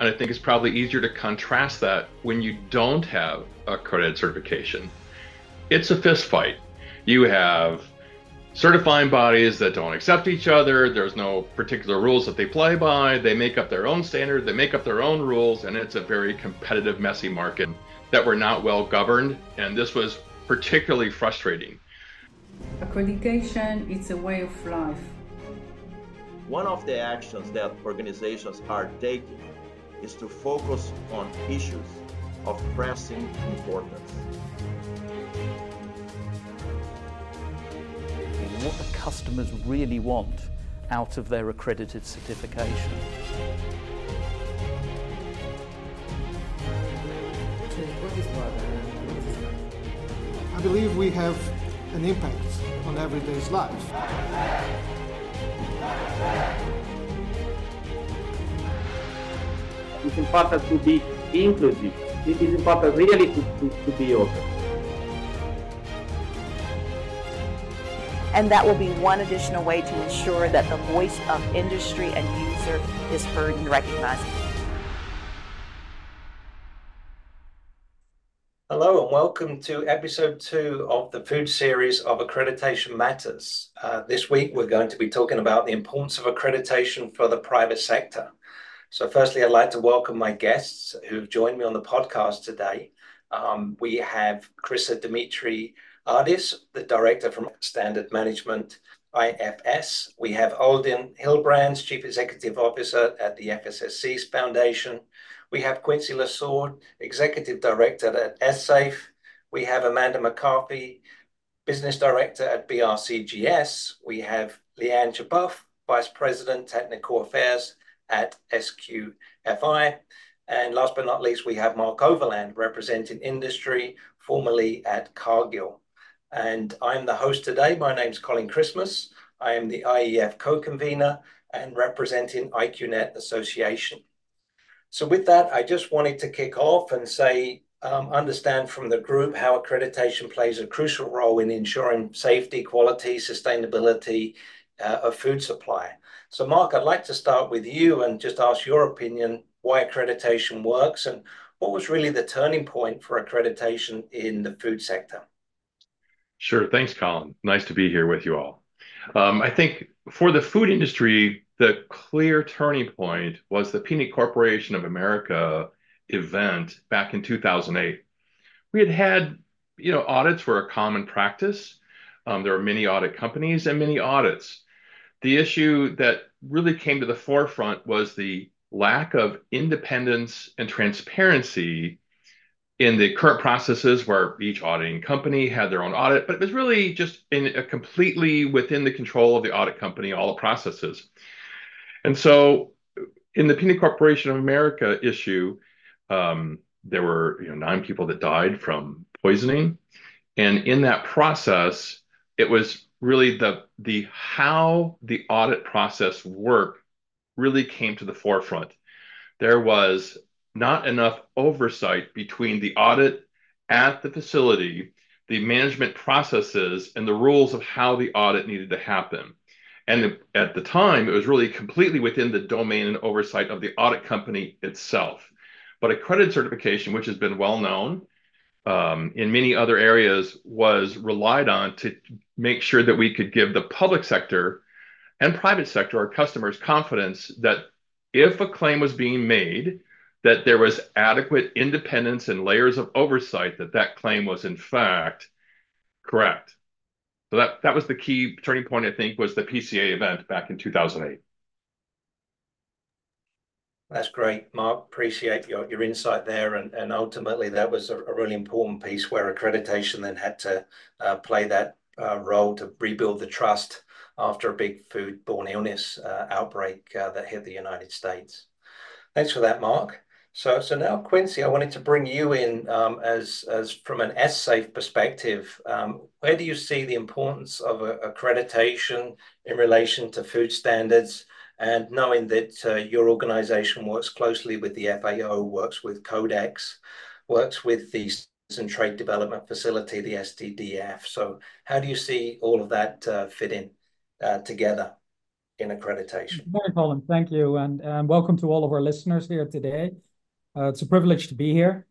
And I think it's probably easier to contrast that when you don't have accredited certification. It's a fist fight. You have certifying bodies that don't accept each other. There's no particular rules that they play by. They make up their own standard, they make up their own rules, and it's a very competitive, messy market that we're not well governed. And this was particularly frustrating. Accreditation is a way of life. One of the actions that organizations are taking is to focus on issues of pressing importance. What the customers really want out of their accredited certification. I believe we have an impact on everyday's life. It's important to be inclusive. It is important really to be open. And that will be one additional way to ensure that the voice of industry and user is heard and recognized. Hello and welcome to episode 2 of the food series of Accreditation Matters. This week we're going to be talking about the importance of accreditation for the private sector. So firstly, I'd like to welcome my guests who've joined me on the podcast today. We have Krissa Dimitri-Ardis, the Director from Standard Management, IFS. We have Alden Hilbrands, Chief Executive Officer at the FSSC Foundation. We have Quincy Lesord, Executive Director at SSafe. We have Amanda McCarthy, Business Director at BRCGS. We have Leanne Chabuff, Vice President, Technical Affairs at SQFI. And last but not least, we have Mark Overland, representing industry, formerly at Cargill. And I'm the host today. My name's Colin Christmas. I am the IEF co-convener and representing IQNet Association. So with that, I just wanted to kick off and say, understand from the group how accreditation plays a crucial role in ensuring safety, quality, sustainability of food supply. So Mark, I'd like to start with you and just ask your opinion why accreditation works and what was really the turning point for accreditation in the food sector. Sure. Thanks, Colin. Nice to be here with you all. I think for the food industry, the clear turning point was the Peanut Corporation of America event back in 2008. We had, audits were a common practice. There were many audit companies and many audits. The issue that really came to the forefront was the lack of independence and transparency in the current processes where each auditing company had their own audit, but it was really just completely within the control of the audit company, all the processes. And so in the Peanut Corporation of America issue, there were 9 people that died from poisoning. And in that process, it was really the how the audit process worked really came to the forefront. There was not enough oversight between the audit at the facility, the management processes, and the rules of how the audit needed to happen. And at the time, it was really completely within the domain and oversight of the audit company itself. But accredited certification, which has been well known in many other areas, was relied on to make sure that we could give the public sector and private sector, our customers, confidence that if a claim was being made, that there was adequate independence and layers of oversight that claim was in fact correct. So that was the key turning point, I think, was the PCA event back in 2008. That's great, Mark. Appreciate your insight there. And ultimately, that was a really important piece where accreditation then had to play that role to rebuild the trust after a big foodborne illness outbreak that hit the United States. Thanks for that, Mark. So now, Quincy, I wanted to bring you in as from an SSafe perspective. Where do you see the importance of accreditation in relation to food standards? And knowing that your organization works closely with the FAO, works with Codex, works with the and Trade Development Facility, the STDF. So how do you see all of that fit in together in accreditation? Good morning, Colin. Thank you. And welcome to all of our listeners here today. It's a privilege to be here.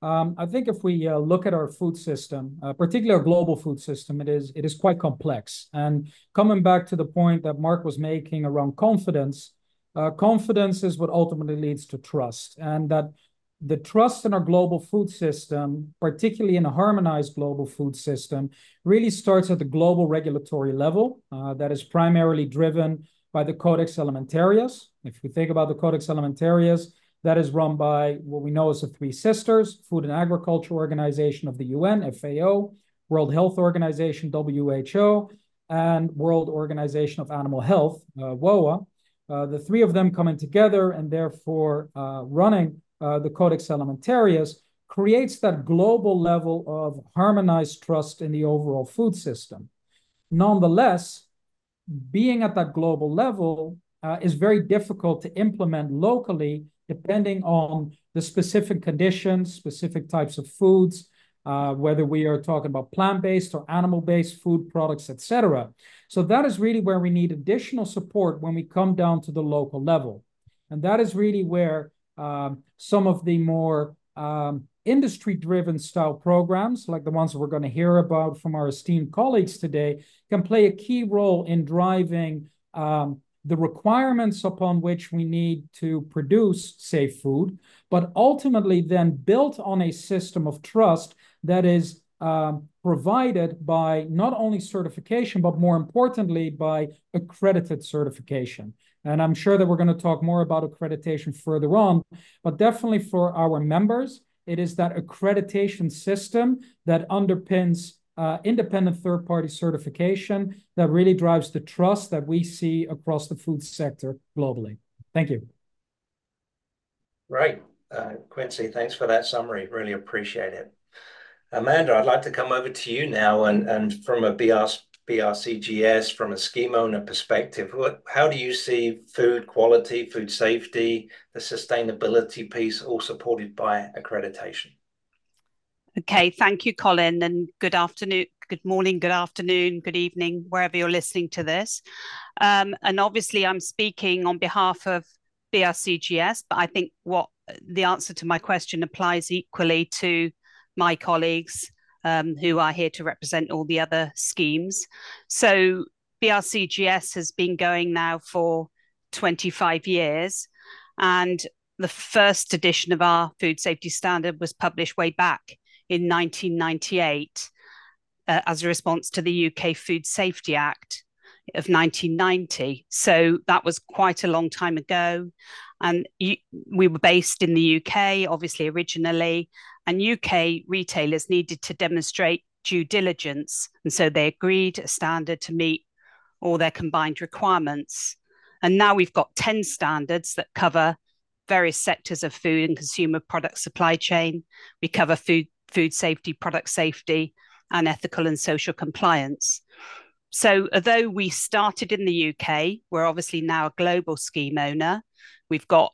I think if we look at our food system, particularly our global food system, it is quite complex. And coming back to the point that Mark was making around confidence, confidence is what ultimately leads to trust. And that the trust in our global food system, particularly in a harmonized global food system, really starts at the global regulatory level that is primarily driven by the Codex Alimentarius. If we think about the Codex Alimentarius, that is run by what we know as the Three Sisters, Food and Agriculture Organization of the UN, FAO, World Health Organization, WHO, and World Organization of Animal Health, WOA. The three of them coming together and therefore running the Codex Alimentarius creates that global level of harmonized trust in the overall food system. Nonetheless, being at that global level is very difficult to implement locally, depending on the specific conditions, specific types of foods, whether we are talking about plant-based or animal-based food products, etc. So that is really where we need additional support when we come down to the local level. And that is really where some of the more industry-driven style programs, like the ones that we're going to hear about from our esteemed colleagues today, can play a key role in driving the requirements upon which we need to produce safe food, but ultimately then built on a system of trust that is provided by not only certification, but more importantly, by accredited certification. And I'm sure that we're going to talk more about accreditation further on, but definitely for our members, it is that accreditation system that underpins independent third-party certification that really drives the trust that we see across the food sector globally. Thank you. Right. Quincy, thanks for that summary. Really appreciate it. Amanda, I'd like to come over to you now and from a BRCGS, from a scheme owner perspective, how do you see food quality, food safety, the sustainability piece all supported by accreditation? Okay, thank you, Colin, and good afternoon, good morning, good afternoon, good evening, wherever you're listening to this. And obviously I'm speaking on behalf of BRCGS, but I think what the answer to my question applies equally to my colleagues who are here to represent all the other schemes. So BRCGS has been going now for 25 years, and the first edition of our food safety standard was published way back in 1998 as a response to the UK Food Safety Act of 1990. So that was quite a long time ago. And we were based in the UK, obviously, originally, and UK retailers needed to demonstrate due diligence. And so they agreed a standard to meet all their combined requirements. And now we've got 10 standards that cover various sectors of food and consumer product supply chain. We cover food safety, product safety, and ethical and social compliance. So although we started in the UK, we're obviously now a global scheme owner. We've got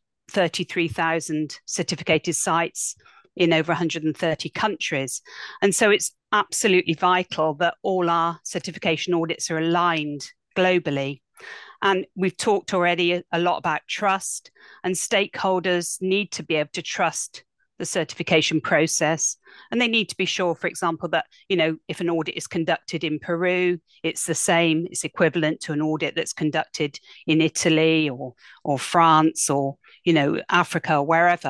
33,000 certificated sites in over 130 countries. And so it's absolutely vital that all our certification audits are aligned globally. And we've talked already a lot about trust, and stakeholders need to be able to trust the certification process. And they need to be sure, for example, that, if an audit is conducted in Peru, it's the same, it's equivalent to an audit that's conducted in Italy or France or, Africa or wherever.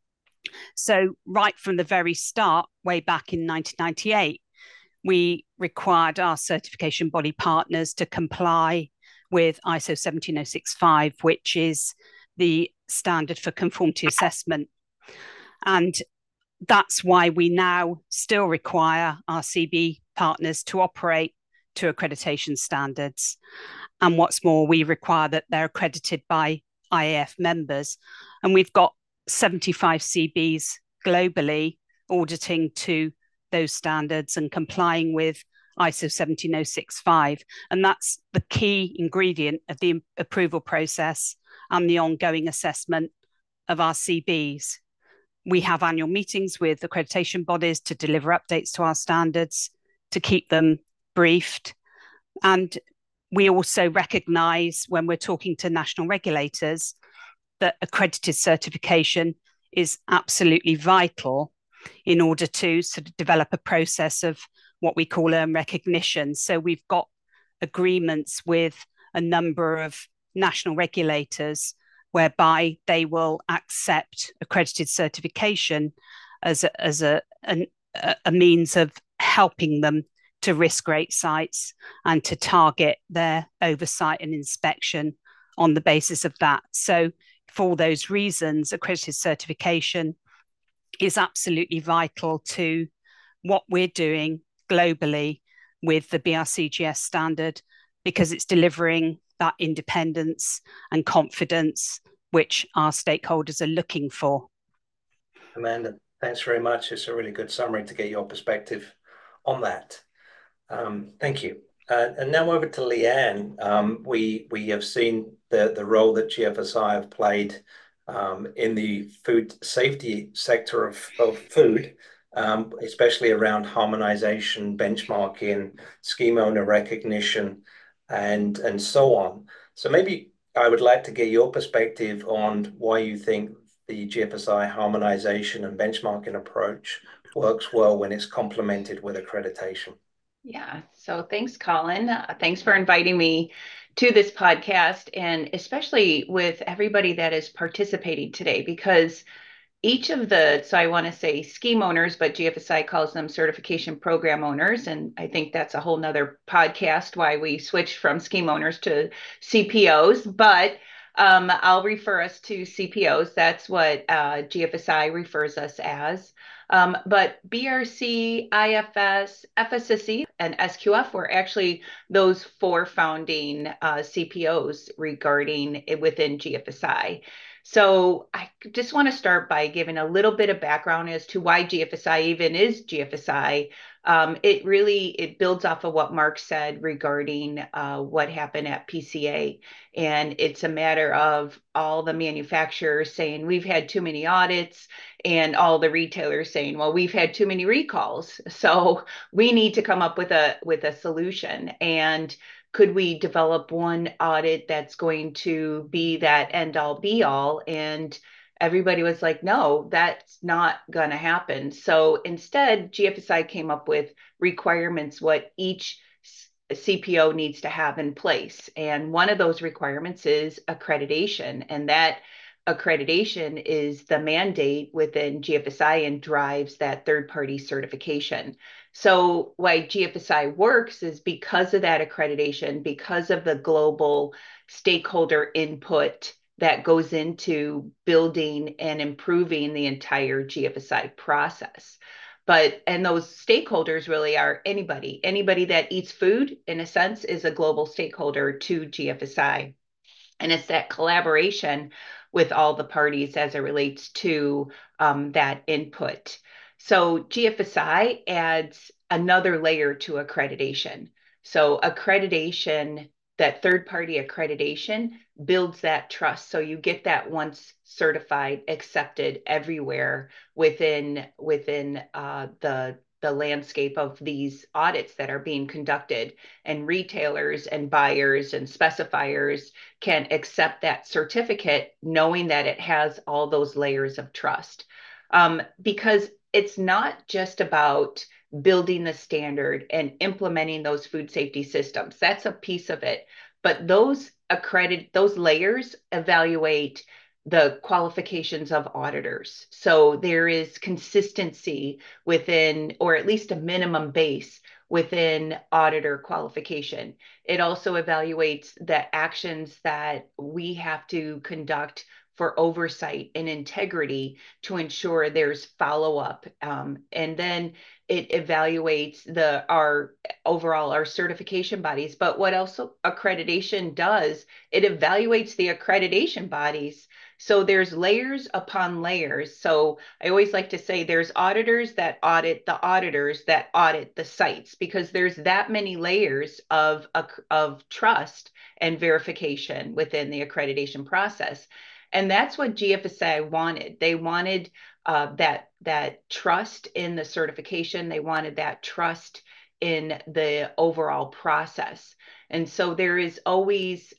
So right from the very start, way back in 1998, we required our certification body partners to comply with ISO 17065, which is the standard for conformity assessment. And that's why we now still require our CB partners to operate to accreditation standards. And what's more, we require that they're accredited by IAF members. And we've got 75 CBs globally auditing to those standards and complying with ISO 17065. And that's the key ingredient of the approval process and the ongoing assessment of our CBs. We have annual meetings with accreditation bodies to deliver updates to our standards, to keep them briefed. And we also recognize when we're talking to national regulators that accredited certification is absolutely vital in order to sort of develop a process of what we call recognition. So we've got agreements with a number of national regulators whereby they will accept accredited certification as a means of helping them to risk rate sites and to target their oversight and inspection on the basis of that. So for those reasons, accredited certification is absolutely vital to what we're doing globally with the BRCGS standard, because it's delivering that independence and confidence which our stakeholders are looking for. Amanda, thanks very much. It's a really good summary to get your perspective on that. Thank you. And now over to Leanne. We have seen the role that GFSI have played in the food safety sector of food, especially around harmonization, benchmarking, scheme owner recognition, and so on. So maybe I would like to get your perspective on why you think the GFSI harmonization and benchmarking approach works well when it's complemented with accreditation. Yeah, so thanks, Colin. Thanks for inviting me to this podcast, and especially with everybody that is participating today, because each of so I want to say scheme owners, but GFSI calls them certification program owners. And I think that's a whole nother podcast why we switched from scheme owners to CPOs. But I'll refer us to CPOs. That's what GFSI refers us as. But BRC, IFS, FSSC, and SQF were actually those four founding CPOs regarding it within GFSI. So I just want to start by giving a little bit of background as to why GFSI even is GFSI. It builds off of what Mark said regarding what happened at PCA. And it's a matter of all the manufacturers saying we've had too many audits, and all the retailers saying, well, we've had too many recalls. So we need to come up with a solution. And could we develop one audit that's going to be that end all be all? And everybody was like, no, that's not going to happen. So instead, GFSI came up with requirements, what each CPO needs to have in place. And one of those requirements is accreditation. And that accreditation is the mandate within GFSI and drives that third-party certification. So why GFSI works is because of that accreditation, because of the global stakeholder input that goes into building and improving the entire GFSI process. And those stakeholders really are anybody that eats food, in a sense, is a global stakeholder to GFSI. And it's that collaboration with all the parties as it relates to that input. So GFSI adds another layer to accreditation. So accreditation, that third-party accreditation, builds that trust. So you get that once certified, accepted everywhere within the landscape of these audits that are being conducted, and retailers and buyers and specifiers can accept that certificate knowing that it has all those layers of trust. Because it's not just about building the standard and implementing those food safety systems. That's a piece of it. But those layers evaluate the qualifications of auditors. So there is consistency within, or at least a minimum base within auditor qualification. It also evaluates the actions that we have to conduct for oversight and integrity to ensure there's follow-up. And then it evaluates our certification bodies. But what else accreditation does, it evaluates the accreditation bodies. So there's layers upon layers. So I always like to say there's auditors that audit the auditors that audit the sites, because there's that many layers of trust and verification within the accreditation process. And that's what GFSI wanted. They wanted that trust in the certification. They wanted that trust in the overall process. And so there is always,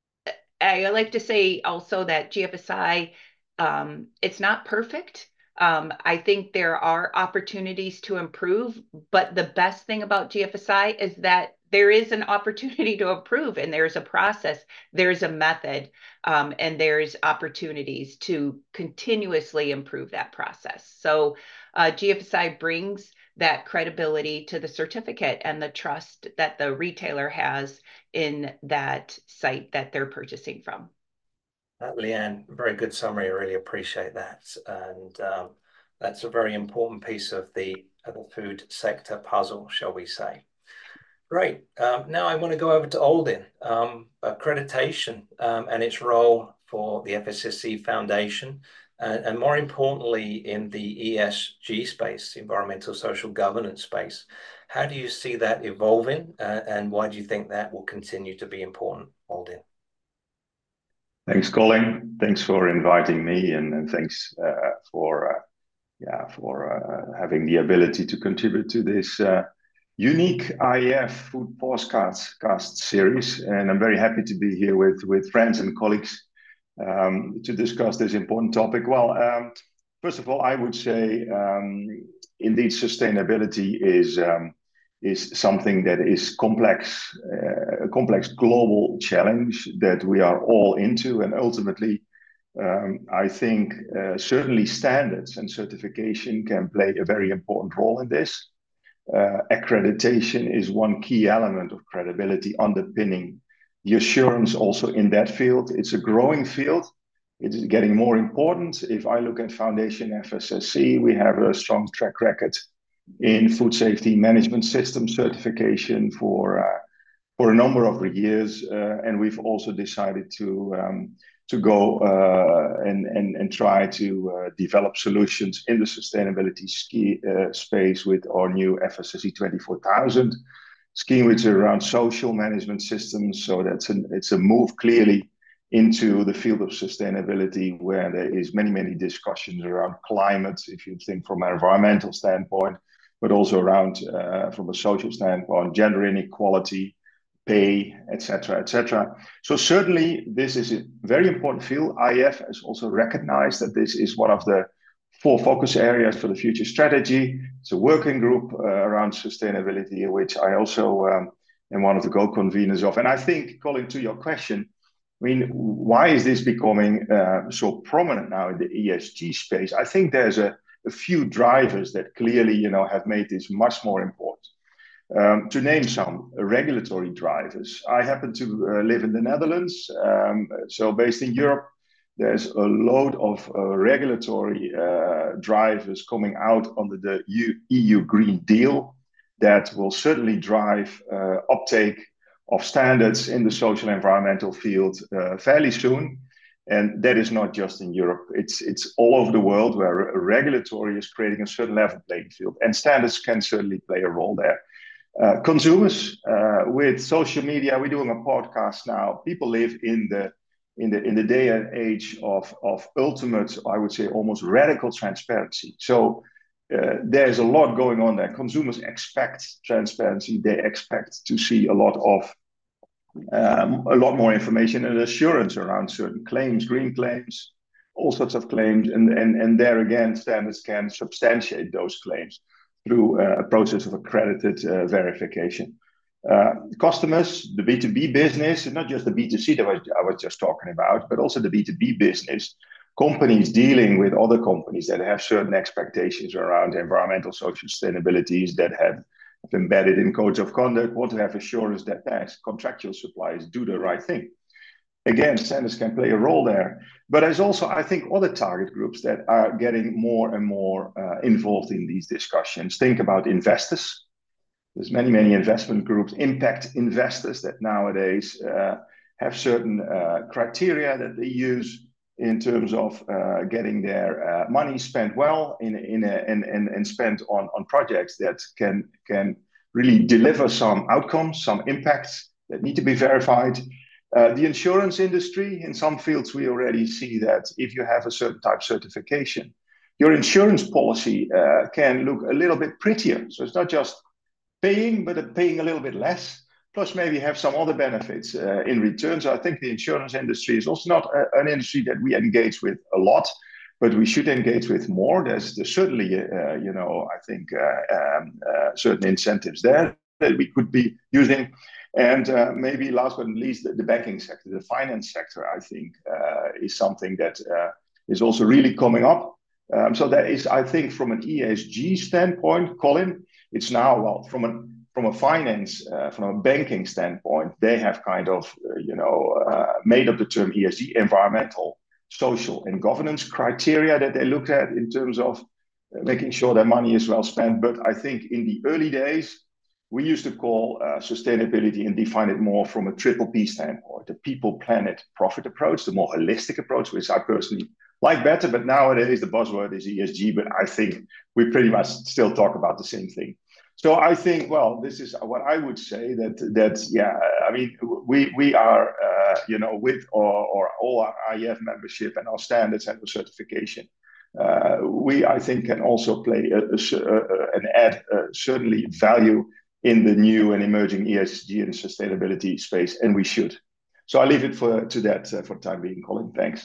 I like to say also that GFSI, it's not perfect. I think there are opportunities to improve, but the best thing about GFSI is that there is an opportunity to improve, and there's a process, there's a method, and there's opportunities to continuously improve that process. So GFSI brings that credibility to the certificate and the trust that the retailer has in that site that they're purchasing from. Leanne, very good summary. I really appreciate that. And that's a very important piece of the food sector puzzle, shall we say. Great. Now I want to go over to Aldin, accreditation and its role for the FSSC Foundation, and more importantly, in the ESG space, environmental social governance space. How do you see that evolving, and why do you think that will continue to be important, Aldin? Thanks, Colin. Thanks for inviting me, and thanks for having the ability to contribute to this unique IEF Food Podcast series. And I'm very happy to be here with friends and colleagues to discuss this important topic. Well, first of all, I would say indeed sustainability is something that is complex, a complex global challenge that we are all into. And ultimately, I think certainly standards and certification can play a very important role in this. Accreditation is one key element of credibility underpinning the assurance also in that field. It's a growing field. It is getting more important. If I look at Foundation FSSC, we have a strong track record in food safety management system certification for a number of years, and we've also decided to go and try to develop solutions in the sustainability space with our new FSSC 24000 scheme, which is around social management systems. So it's a move clearly into the field of sustainability, where there is many discussions around climate, if you think from an environmental standpoint, but also around from a social standpoint, gender inequality, pay, etc. So certainly this is a very important field. IEF has also recognized that this is one of the 4 focus areas for the future strategy. It's a working group around sustainability, which I also am one of the co-conveners of. And I think, Colin, to your question, I mean, why is this becoming so prominent now in the ESG space? I think there's a few drivers that clearly, have made this much more important. To name some regulatory drivers, I happen to live in the Netherlands, so based in Europe. There's a load of regulatory drivers coming out under the EU Green Deal that will certainly drive uptake of standards in the social environmental field fairly soon. And that is not just in Europe. It's all over the world where regulatory is creating a certain level playing field, and standards can certainly play a role there. Consumers, with social media, we're doing a podcast now. People live in the day and age of ultimate, I would say, almost radical transparency. So there's a lot going on there. Consumers expect transparency. They expect to see a lot more information and assurance around certain claims, green claims, all sorts of claims. And there again, standards can substantiate those claims through a process of accredited verification. Customers, the B2B business, and not just the B2C that I was just talking about, but also the B2B business, companies dealing with other companies that have certain expectations around environmental, social sustainabilities that have embedded in codes of conduct, want to have assurance that their contractual suppliers do the right thing. Again, standards can play a role there. But there's also, I think, other target groups that are getting more and more involved in these discussions. Think about investors. There's many investment groups, impact investors, that nowadays have certain criteria that they use in terms of getting their money spent well and spent on projects that can really deliver some outcomes, some impacts that need to be verified. The insurance industry, in some fields, we already see that if you have a certain type certification, your insurance policy can look a little bit prettier. So it's not just paying, but paying a little bit less, plus maybe have some other benefits in return. So I think the insurance industry is also not an industry that we engage with a lot, but we should engage with more. There's certainly, I think, certain incentives there that we could be using. And maybe last but not least, the banking sector, the finance sector, I think, is something that is also really coming up. So that is, I think, from an ESG standpoint, Colin, it's now, well, from a finance, from a banking standpoint, they have kind of, made up the term ESG, environmental, social, and governance criteria that they look at in terms of making sure their money is well spent. But I think in the early days, we used to call sustainability and define it more from a triple P standpoint, the people, planet, profit approach, the more holistic approach, which I personally like better. But nowadays, the buzzword is ESG, but I think we pretty much still talk about the same thing. So I think, well, this is what I would say I mean, we are, with or all our IEF membership and our standards and our certification, we, I think, can also play and add certainly value in the new and emerging ESG and sustainability space, and we should. So I leave it to that for the time being, Colin. Thanks.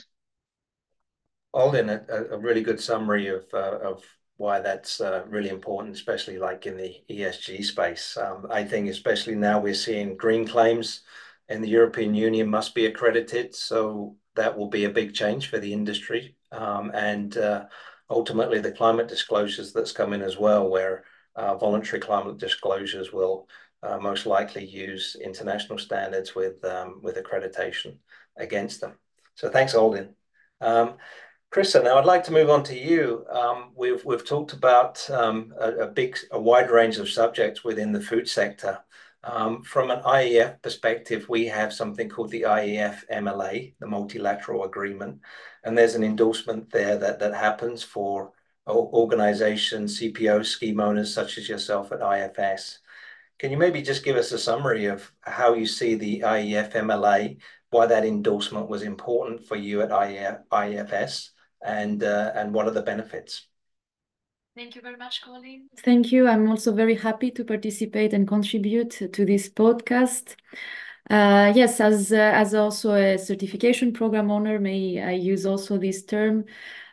Aldin, a really good summary of why that's really important, especially like in the ESG space. I think especially now we're seeing green claims and the European Union must be accredited. So that will be a big change for the industry. And ultimately the climate disclosures that's coming as well, where voluntary climate disclosures will most likely use international standards with accreditation against them. So thanks, Aldin. Krista, now I'd like to move on to you. We've talked about a wide range of subjects within the food sector. From an IEF perspective, we have something called the IEF MLA, the Multilateral Agreement, and there's an endorsement there that happens for organizations, CPOs, scheme owners such as yourself at IFS. Can you maybe just give us a summary of how you see the IEF MLA, why that endorsement was important for you at IFS, and what are the benefits? Thank you very much, Colin. Thank you. I'm also very happy to participate and contribute to this podcast. Yes, as also a certification program owner, may I use also this term.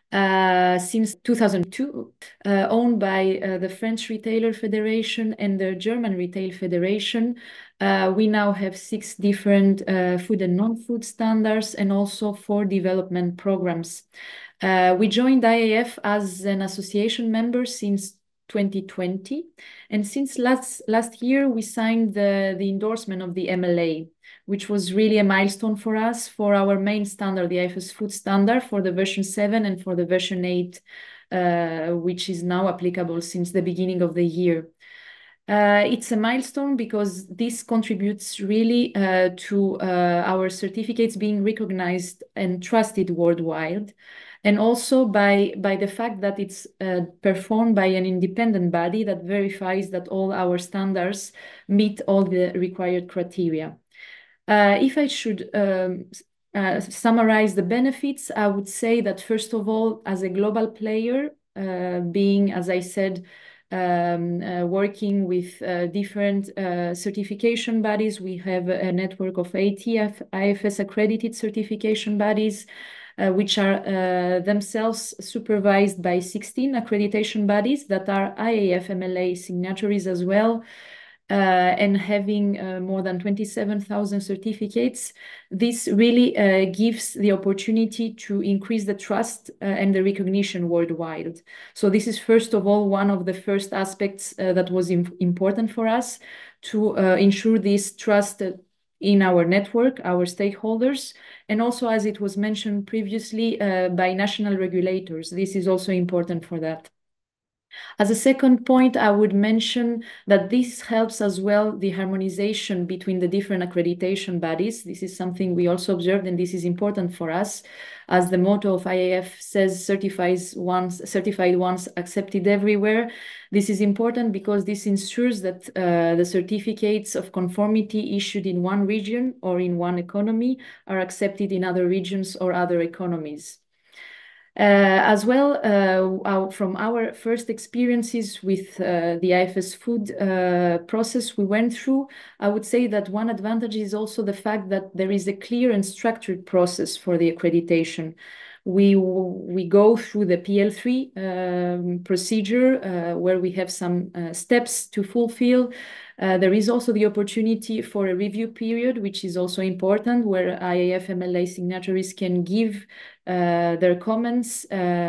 Since 2002, owned by the French Retailer Federation and the German Retail Federation, we now have 6 different food and non-food standards and also 4 development programs. We joined IAF as an association member since 2020, and since last year we signed the endorsement of the MLA, which was really a milestone for us for our main standard, the IFS Food Standard, for the version 7 and for the version 8, which is now applicable since the beginning of the year. It's a milestone because this contributes really to our certificates being recognized and trusted worldwide, and also by the fact that it's performed by an independent body that verifies that all our standards meet all the required criteria. If I should summarize the benefits, I would say that first of all, as a global player, being, as I said, working with different certification bodies, we have a network of 80 IFS accredited certification bodies, which are themselves supervised by 16 accreditation bodies that are IAF MLA signatories as well, and having more than 27,000 certificates. This really gives the opportunity to increase the trust and the recognition worldwide. So this is first of all one of the first aspects that was important for us to ensure this trust in our network, our stakeholders, and also, as it was mentioned previously, by national regulators. This is also important for that. As a second point, I would mention that this helps as well the harmonization between the different accreditation bodies. This is something we also observed, and this is important for us. As the motto of IAF says, certified once, accepted everywhere. This is important because this ensures that the certificates of conformity issued in one region or in one economy are accepted in other regions or other economies. As well, from our first experiences with the IFS food process we went through, I would say that one advantage is also the fact that there is a clear and structured process for the accreditation. We go through the PL3 procedure where we have some steps to fulfill. There is also the opportunity for a review period, which is also important, where IAF MLA signatories can give their comments,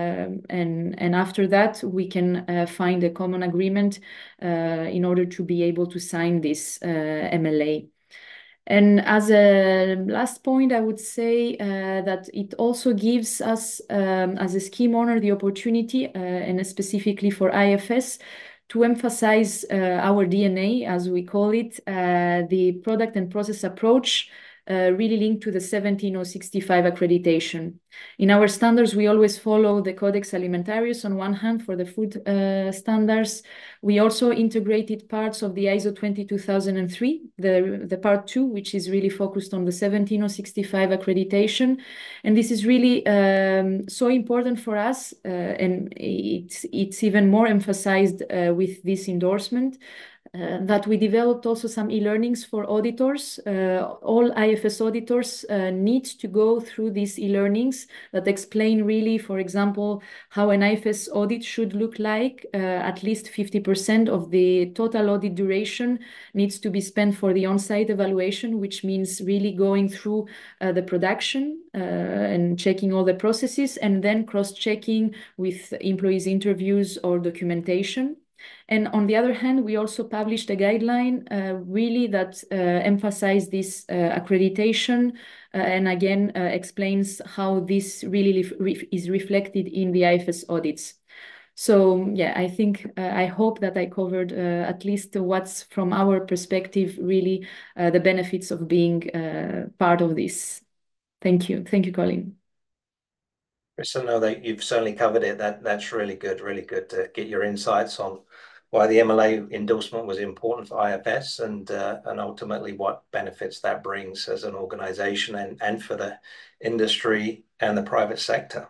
and after that we can find a common agreement in order to be able to sign this MLA. And as a last point, I would say that it also gives us, as a scheme owner, the opportunity, and specifically for IFS, to emphasize our DNA, as we call it, the product and process approach, really linked to the 17065 accreditation. In our standards, we always follow the Codex Alimentarius on one hand for the food standards. We also integrated parts of the ISO 22003, the part 2, which is really focused on the 17065 accreditation. And this is really so important for us, and it's even more emphasized with this endorsement. That we developed also some e-learnings for auditors. All IFS auditors need to go through these e-learnings that explain really, for example, how an IFS audit should look like. At least 50% of the total audit duration needs to be spent for the on-site evaluation, which means really going through the production and checking all the processes, and then cross-checking with employees' interviews or documentation. And on the other hand, we also published a guideline really that emphasizes this accreditation and again explains how this really is reflected in the IFS audits. So yeah, I think I hope that I covered at least what's from our perspective really the benefits of being part of this. Thank you. Thank you, Colin. Chris, I know that you've certainly covered it. That's really good to get your insights on why the MLA endorsement was important for IFS and ultimately what benefits that brings as an organization and for the industry and the private sector.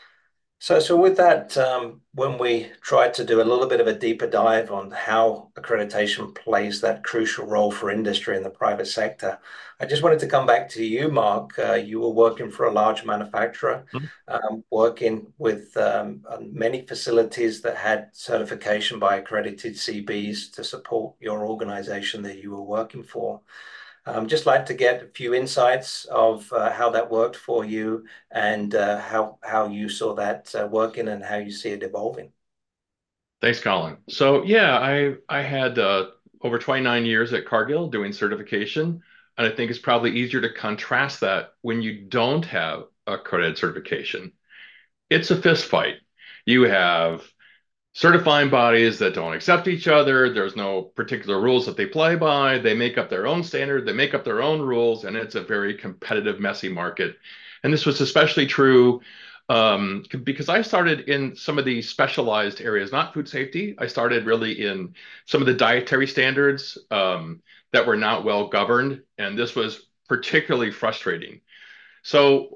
So with that, when we tried to do a little bit of a deeper dive on how accreditation plays that crucial role for industry and the private sector, I just wanted to come back to you, Mark. You were working for a large manufacturer, working with many facilities that had certification by accredited CBs to support your organization that you were working for. Just like to get a few insights of how that worked for you and how you saw that working and how you see it evolving. Thanks, Colin. So yeah, I had over 29 years at Cargill doing certification, and I think it's probably easier to contrast that when you don't have accredited certification. It's a fist fight. You have certifying bodies that don't accept each other. There's no particular rules that they play by. They make up their own standard. They make up their own rules, and it's a very competitive, messy market. And this was especially true because I started in some of the specialized areas, not food safety. I started really in some of the dietary standards that were not well governed, and this was particularly frustrating. So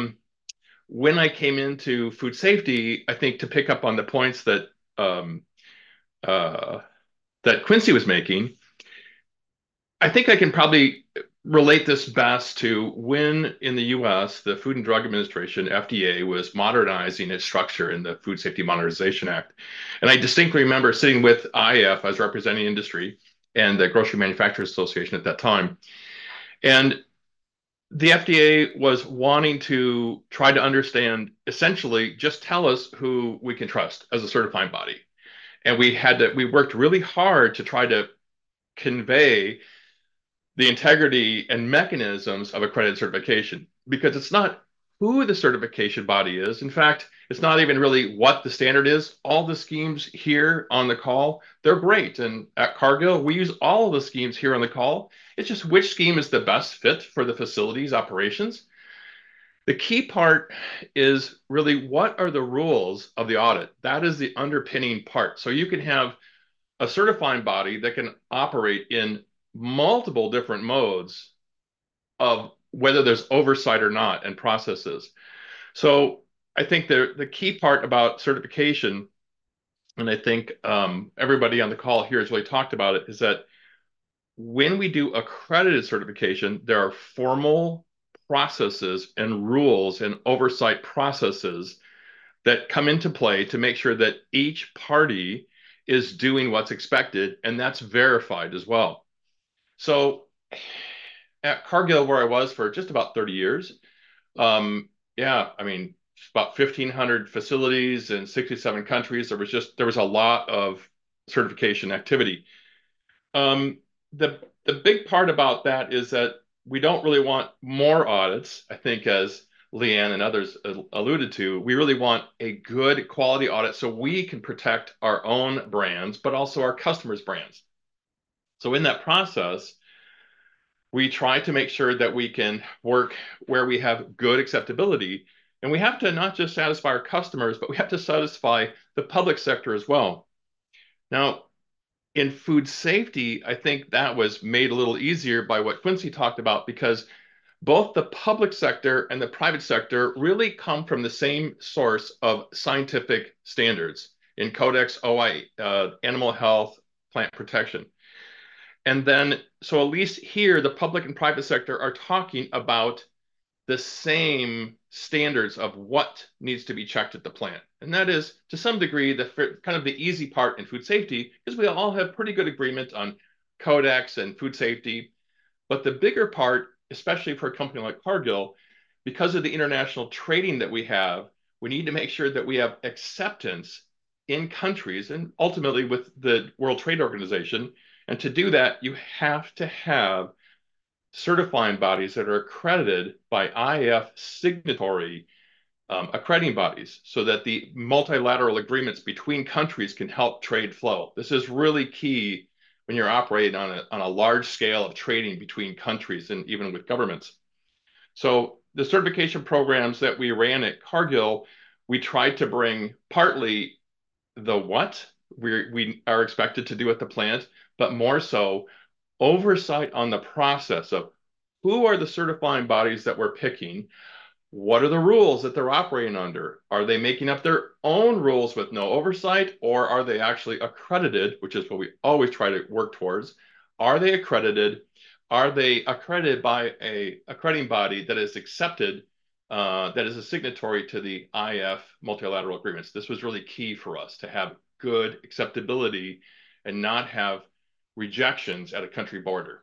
when I came into food safety, I think to pick up on the points that that Quincy was making, I think I can probably relate this best to when in the US, the Food and Drug Administration, FDA, was modernizing its structure in the Food Safety Modernization Act. And I distinctly remember sitting with IAF as representing industry and the Grocery Manufacturers Association at that time. And the FDA was wanting to try to understand, essentially, just tell us who we can trust as a certifying body. And we worked really hard to try to convey the integrity and mechanisms of accredited certification, because it's not who the certification body is. In fact, it's not even really what the standard is. All the schemes here on the call, they're great. And at Cargill, we use all of the schemes here on the call. It's just which scheme is the best fit for the facility's operations. The key part is really what are the rules of the audit? That is the underpinning part. So you can have a certifying body that can operate in multiple different modes of whether there's oversight or not and processes. So I think the key part about certification, and I think everybody on the call here has really talked about it, is that when we do accredited certification, there are formal processes and rules and oversight processes that come into play to make sure that each party is doing what's expected, and that's verified as well. So at Cargill, where I was for just about 30 years, yeah, I mean, about 1,500 facilities in 67 countries. There was a lot of certification activity. The big part about that is that we don't really want more audits. I think, as Leanne and others alluded to, we really want a good quality audit so we can protect our own brands, but also our customers' brands. So in that process, we try to make sure that we can work where we have good acceptability. And we have to not just satisfy our customers, but we have to satisfy the public sector as well. Now, in food safety, I think that was made a little easier by what Quincy talked about, because both the public sector and the private sector really come from the same source of scientific standards in Codex OI, animal health, plant protection. And then, so at least here, the public and private sector are talking about the same standards of what needs to be checked at the plant. And that is, to some degree, kind of the easy part in food safety, because we all have pretty good agreement on Codex and food safety. But the bigger part, especially for a company like Cargill, because of the international trading that we have, we need to make sure that we have acceptance in countries and ultimately with the World Trade Organization. And to do that, you have to have certifying bodies that are accredited by IF signatory accrediting bodies, so that the multilateral agreements between countries can help trade flow. This is really key when you're operating on a large scale of trading between countries and even with governments. So the certification programs that we ran at Cargill, we tried to bring partly the what we are expected to do at the plant, but more so oversight on the process of who are the certifying bodies that we're picking, what are the rules that they're operating under, are they making up their own rules with no oversight, or are they actually accredited, which is what we always try to work towards. Are they accredited? Are they accredited by a accrediting body that is accepted, that is a signatory to the IF multilateral agreements? This was really key for us to have good acceptability and not have rejections at a country border.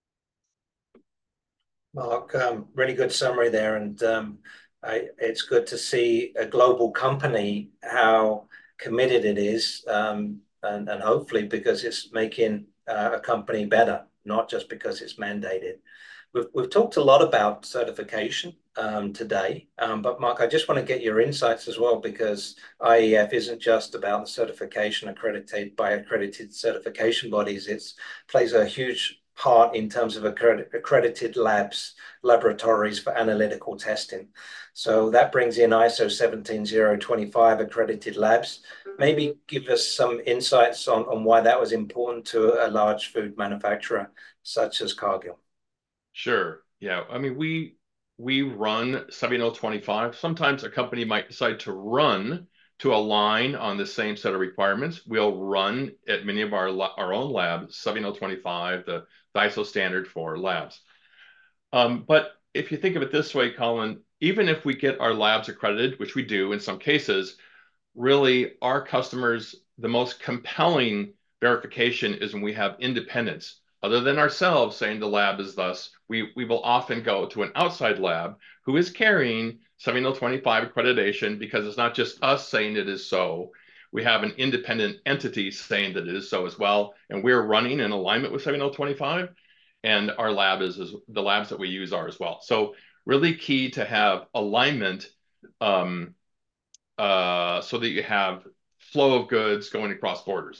Mark, really good summary there. And it's good to see a global company, how committed it is, and hopefully because it's making a company better, not just because it's mandated. We've talked a lot about certification today, but Mark, I just want to get your insights as well, because IEF isn't just about the certification accredited by accredited certification bodies. It plays a huge part in terms of accredited laboratories for analytical testing. So that brings in ISO 17025 accredited labs. Maybe give us some insights on why that was important to a large food manufacturer such as Cargill. Sure. Yeah. I mean, we run 17025. Sometimes a company might decide to run to align on the same set of requirements. We'll run at many of our own labs 17025, the ISO standard for labs. But if you think of it this way, Colin, even if we get our labs accredited, which we do in some cases, really our customers, the most compelling verification is when we have independence. Other than ourselves saying the lab is thus, we will often go to an outside lab who is carrying 17025 accreditation, because it's not just us saying it is so. We have an independent entity saying that it is so as well, and we're running in alignment with 17025, and our lab is the labs that we use are as well. So really key to have alignment, so that you have flow of goods going across borders.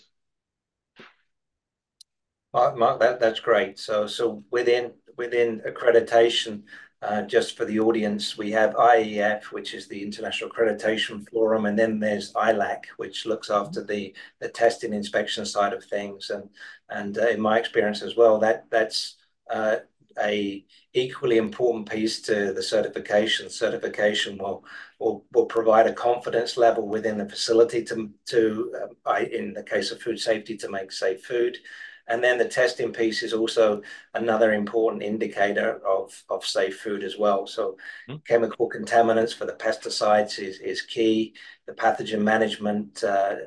Mark, that's great. So within accreditation, just for the audience, we have IEF, which is the International Accreditation Forum, and then there's ILAC, which looks after the testing inspection side of things. And in my experience as well, that's a equally important piece to the certification. Certification will provide a confidence level within the facility in the case of food safety, to make safe food. And then the testing piece is also another important indicator of safe food as well. So chemical contaminants for the pesticides is key. The pathogen management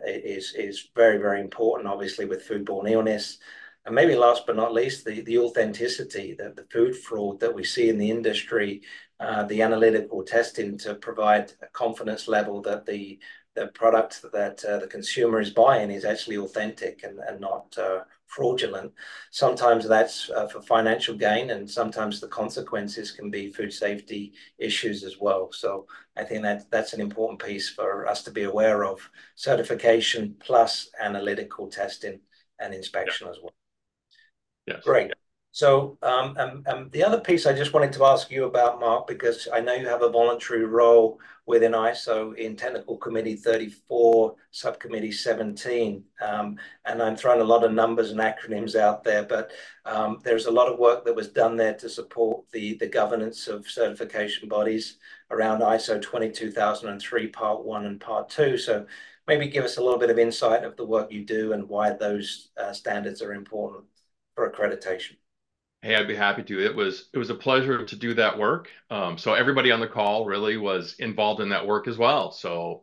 is very, very important, obviously, with foodborne illness. And maybe last but not least, the authenticity, the food fraud that we see in the industry, the analytical testing to provide a confidence level that the product that the consumer is buying is actually authentic and not fraudulent. Sometimes that's for financial gain, and sometimes the consequences can be food safety issues as well. So I think that's an important piece for us to be aware of: certification plus analytical testing and inspection as well. Yes. Great. So the other piece I just wanted to ask you about, Mark, because I know you have a voluntary role within ISO in Technical Committee 34, Subcommittee 17. And I'm throwing a lot of numbers and acronyms out there, but there's a lot of work that was done there to support the governance of certification bodies around ISO 22003 Part 1 and Part 2. So maybe give us a little bit of insight of the work you do and why those standards are important for accreditation. Hey, I'd be happy to. It was a pleasure to do that work. So everybody on the call really was involved in that work as well. So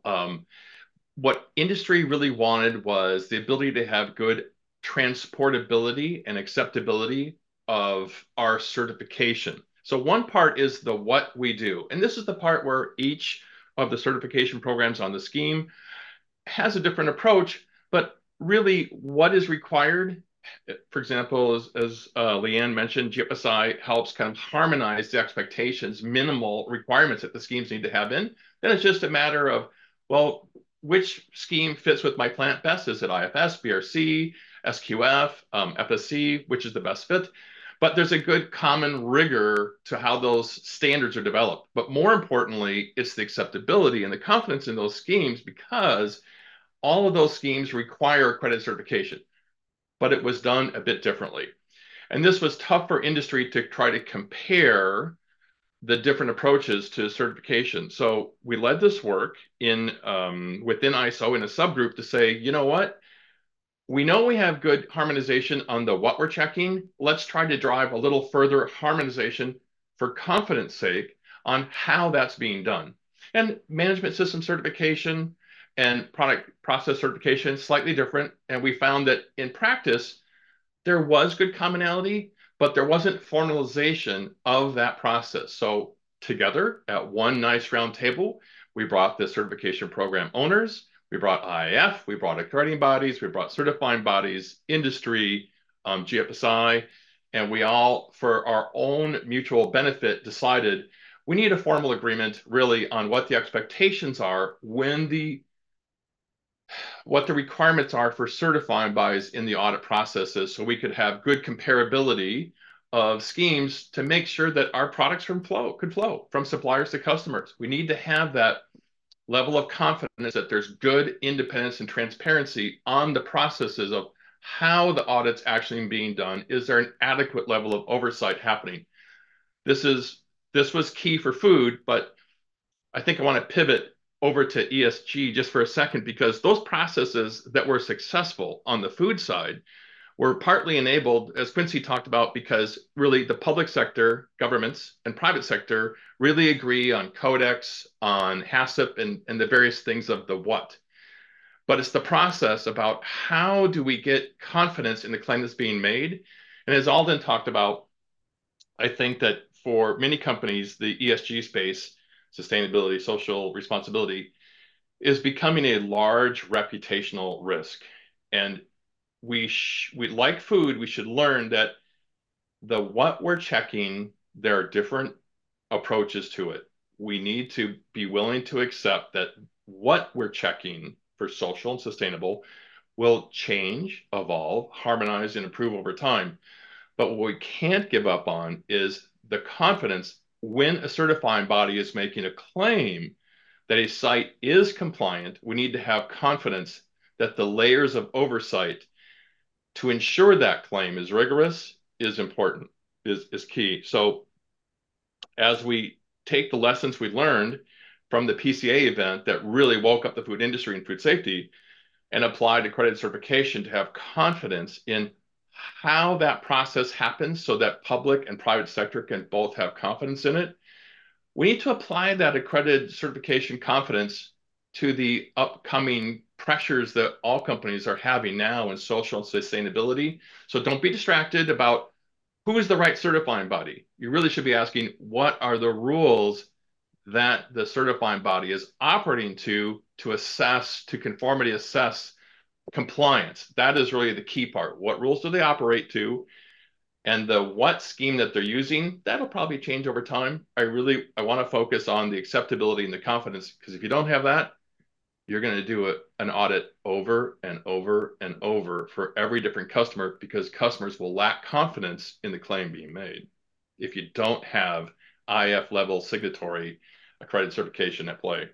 what industry really wanted was the ability to have good transportability and acceptability of our certification. So one part is the what we do. And this is the part where each of the certification programs on the scheme has a different approach, but really what is required. For example, as Leanne mentioned, GFSI helps kind of harmonize the expectations, minimal requirements that the schemes need to have in. Then it's just a matter of, well, which scheme fits with my plant best? Is it IFS, BRC, SQF, FSC, which is the best fit? But there's a good common rigor to how those standards are developed. But more importantly, it's the acceptability and the confidence in those schemes, because all of those schemes require accredited certification, but it was done a bit differently. And this was tough for industry to try to compare the different approaches to certification. So we led this work within ISO in a subgroup to say, you know what? We know we have good harmonization on the what we're checking. Let's try to drive a little further harmonization for confidence sake on how that's being done. And management system certification and product process certification, slightly different. And we found that in practice, there was good commonality, but there wasn't formalization of that process. So together at one nice round table, we brought the certification program owners, we brought IIF, we brought accrediting bodies, we brought certifying bodies, industry, GFSI, and we all, for our own mutual benefit, decided we need a formal agreement really on what the expectations are what the requirements are for certifying bodies in the audit processes, so we could have good comparability of schemes to make sure that our products could flow from suppliers to customers. We need to have that level of confidence that there's good independence and transparency on the processes of how the audit's actually being done. Is there an adequate level of oversight happening? This was key for food, but I think I want to pivot over to ESG just for a second, because those processes that were successful on the food side were partly enabled, as Quincy talked about, because really the public sector, governments, and private sector really agree on Codex, on HACCP, and the various things of the what. But it's the process about how do we get confidence in the claim that's being made. And as Alden talked about, I think that for many companies, the ESG space, sustainability, social responsibility, is becoming a large reputational risk. And we like food, we should learn that what we're checking, there are different approaches to it. We need to be willing to accept that what we're checking for social and sustainable will change, evolve, harmonize, and improve over time. But what we can't give up on is the confidence when a certifying body is making a claim that a site is compliant. We need to have confidence that the layers of oversight to ensure that claim is rigorous is important, is key. So as we take the lessons we learned from the PCA event that really woke up the food industry and food safety and applied accredited certification to have confidence in how that process happens so that public and private sector can both have confidence in it, we need to apply that accredited certification confidence to the upcoming pressures that all companies are having now in social and sustainability. So don't be distracted about who is the right certifying body. You really should be asking, what are the rules that the certifying body is operating to assess, to conformity assess compliance? That is really the key part. What rules do they operate to? And the what scheme that they're using, that'll probably change over time. I want to focus on the acceptability and the confidence, because if you don't have that, you're going to do an audit over and over and over for every different customer, because customers will lack confidence in the claim being made if you don't have IF level signatory accredited certification at play.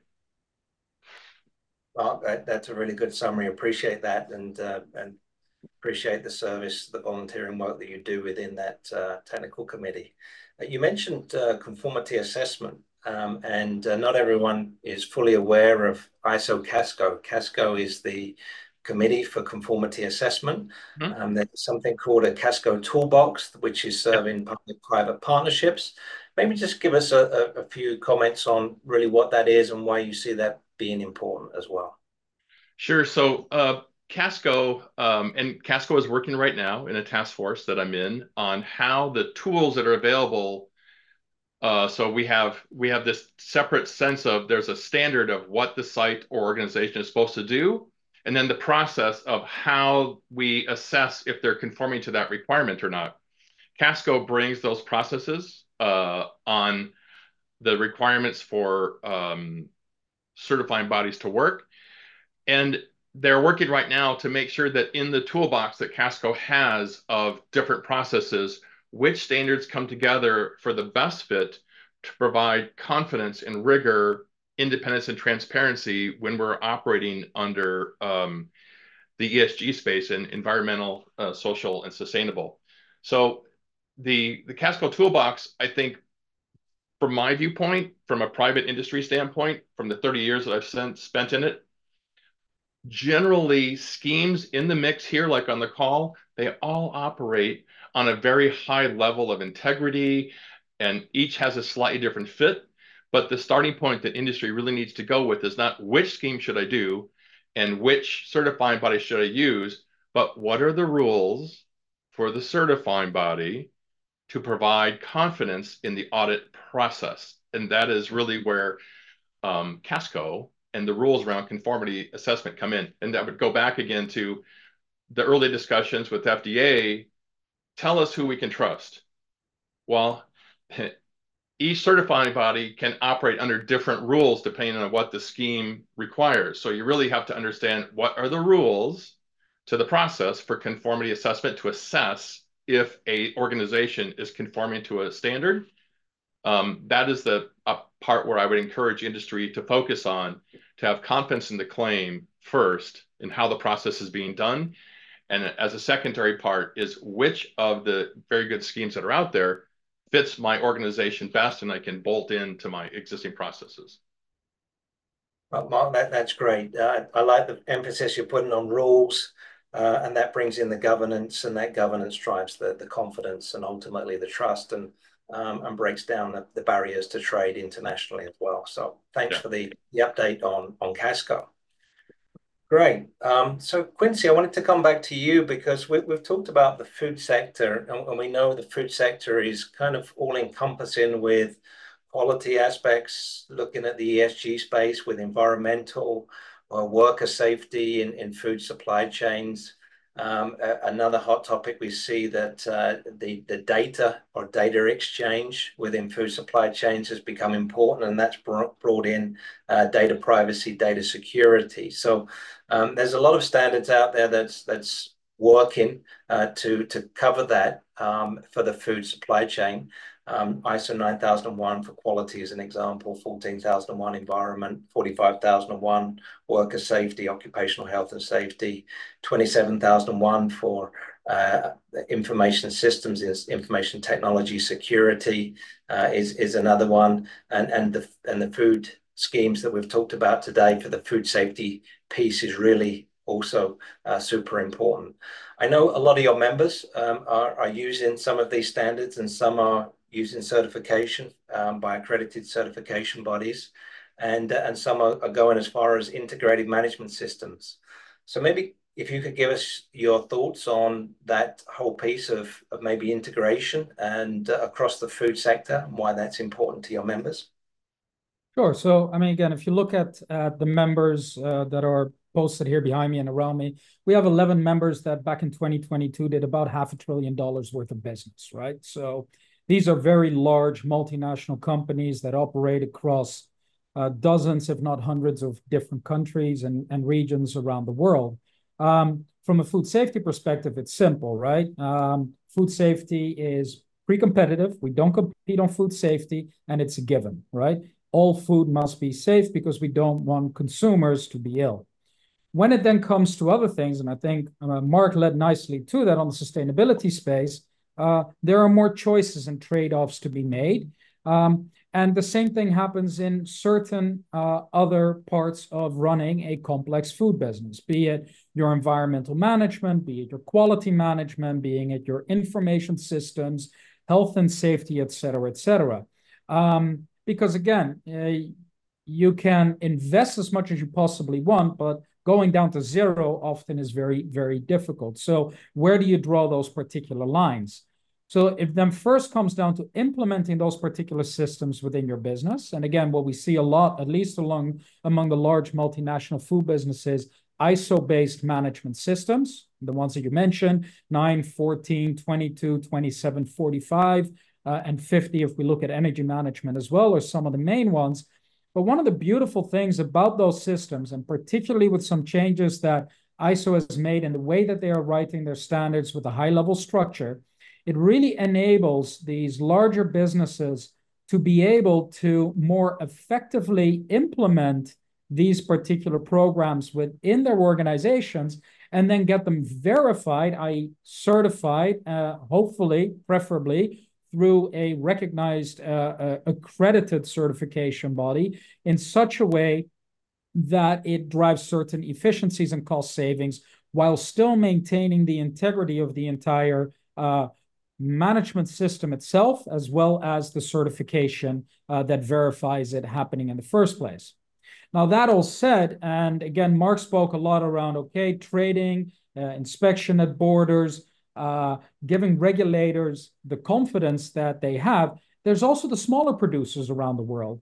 Well, that's a really good summary. Appreciate that, and appreciate the service, the volunteering work that you do within that technical committee. You mentioned conformity assessment, and not everyone is fully aware of ISO CASCO. CASCO is the Committee for Conformity Assessment. There's something called a CASCO toolbox, which is serving public-private partnerships. Maybe just give us a few comments on really what that is and why you see that being important as well. Sure. So CASCO, and CASCO is working right now in a task force that I'm in on how the tools that are available. So we have this separate sense of there's a standard of what the site or organization is supposed to do, and then the process of how we assess if they're conforming to that requirement or not. CASCO brings those processes on the requirements for certifying bodies to work. And they're working right now to make sure that in the toolbox that CASCO has of different processes, which standards come together for the best fit to provide confidence and rigor, independence and transparency when we're operating under the ESG space and environmental, social, and sustainable. So the CASCO toolbox, I think, from my viewpoint, from a private industry standpoint, from the 30 years that I've spent in it, generally schemes in the mix here, like on the call, they all operate on a very high level of integrity, and each has a slightly different fit. But the starting point that industry really needs to go with is not which scheme should I do and which certifying body should I use, but what are the rules for the certifying body to provide confidence in the audit process. And that is really where CASCO and the rules around conformity assessment come in. And that would go back again to the early discussions with FDA. Tell us who we can trust. Well, each certifying body can operate under different rules depending on what the scheme requires. So you really have to understand what are the rules to the process for conformity assessment to assess if a organization is conforming to a standard. That is the part where I would encourage industry to focus on, to have confidence in the claim first and how the process is being done. And as a secondary part is which of the very good schemes that are out there fits my organization best and I can bolt into my existing processes. Well, Mark, that's great. I like the emphasis you're putting on rules, and that brings in the governance, and that governance drives the confidence and ultimately the trust, and breaks down the barriers to trade internationally as well. So thanks for the update on CASCO. Great. So Quincy, I wanted to come back to you because we've talked about the food sector, and we know the food sector is kind of all encompassing with quality aspects, looking at the ESG space with environmental or worker safety in food supply chains. Another hot topic we see that the data or data exchange within food supply chains has become important, and that's brought in data privacy, data security. So there's a lot of standards out there that's working to cover that for the food supply chain. ISO 9001 for quality is an example, 14001 environment, 45001 worker safety, occupational health and safety, 27001 for Information systems, information technology security is another one, and the food schemes that we've talked about today for the food safety piece is really also super important. I know a lot of your members are using some of these standards, and some are using certification by accredited certification bodies, and some are going as far as integrated management systems. So maybe if you could give us your thoughts on that whole piece of maybe integration and across the food sector, and why that's important to your members. Sure. So, I mean, again, if you look at the members that are posted here behind me and around me, we have 11 members that back in 2022 did about $500 billion worth of business, right? So these are very large multinational companies that operate across dozens, if not hundreds of different countries and regions around the world. From a food safety perspective, it's simple, right? Food safety is pre-competitive. We don't compete on food safety, and it's a given, right? All food must be safe because we don't want consumers to be ill. When it then comes to other things, and I think Mark led nicely to that on the sustainability space, there are more choices and trade-offs to be made. And the same thing happens in certain other parts of running a complex food business, be it your environmental management, be it your quality management, being it your information systems, health and safety, et cetera, et cetera. Because again, you can invest as much as you possibly want, but going down to zero often is very, very difficult. So where do you draw those particular lines? So it then first comes down to implementing those particular systems within your business. And again, what we see a lot, at least among the large multinational food businesses, ISO-based management systems, the ones that you mentioned, 9, 14, 22, 27, 45, and 50, if we look at energy management as well, are some of the main ones. But one of the beautiful things about those systems, and particularly with some changes that ISO has made in the way that they are writing their standards with a high-level structure, it really enables these larger businesses to be able to more effectively implement these particular programs within their organizations and then get them verified, i.e. certified, hopefully, preferably, through a recognized accredited certification body in such a way that it drives certain efficiencies and cost savings while still maintaining the integrity of the entire management system itself, as well as the certification that verifies it happening in the first place. Now, that all said, and again, Mark spoke a lot around, okay, trading, inspection at borders, giving regulators the confidence that they have. There's also the smaller producers around the world.